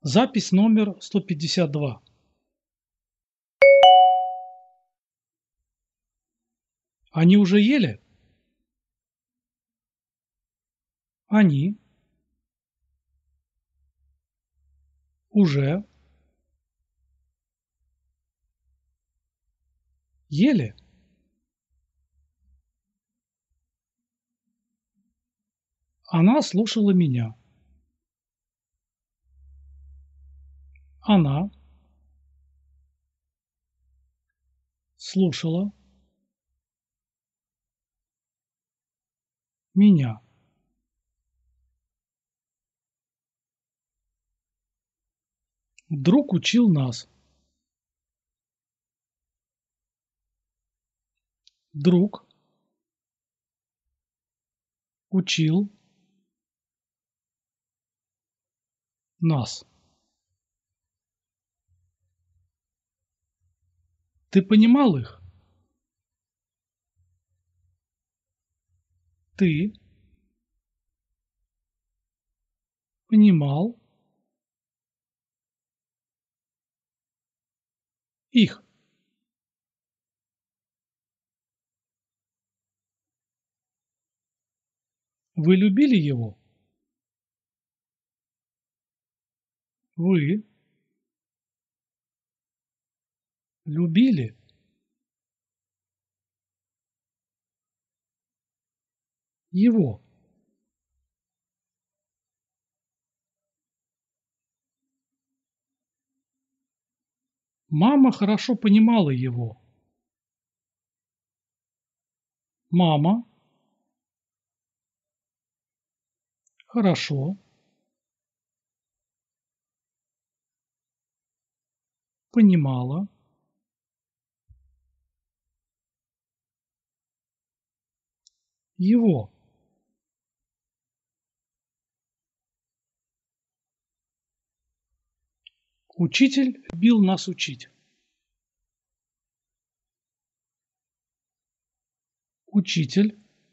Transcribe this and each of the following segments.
Запись номер 152. Они уже ели? Они уже ели? Она слушала меня. Она слушала меня. Друг учил нас. Друг учил нас. Ты понимал их? Ты понимал их? Вы любили его? Вы любили его? Мама хорошо понимала его. Мама хорошо понимала его. Учитель любил нас учить. Учитель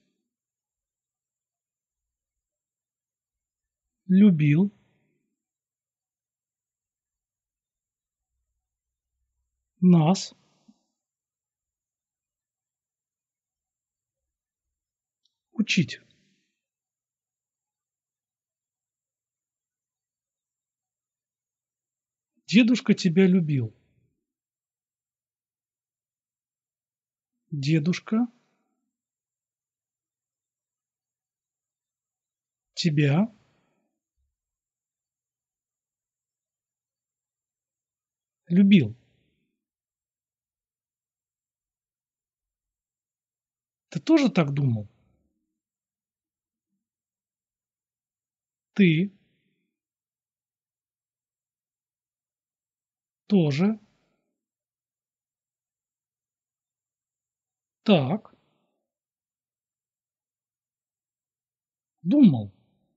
любил нас учить. Дедушка тебя любил. Дедушка тебя любил. Ты тоже так думал? Ты тоже так думал.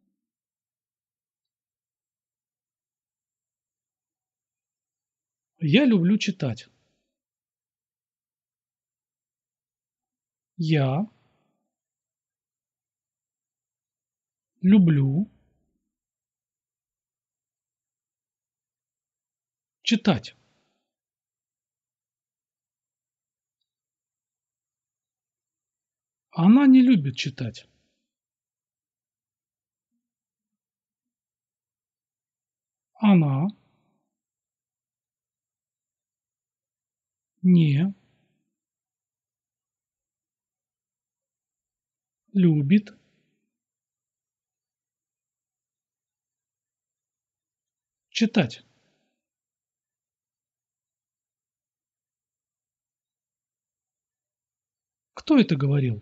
Я люблю читать. Я люблю читать. Она не любит читать. Она не любит читать. Кто это говорил?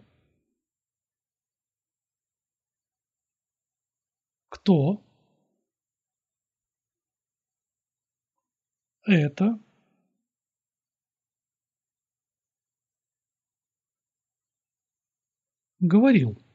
Кто это говорил?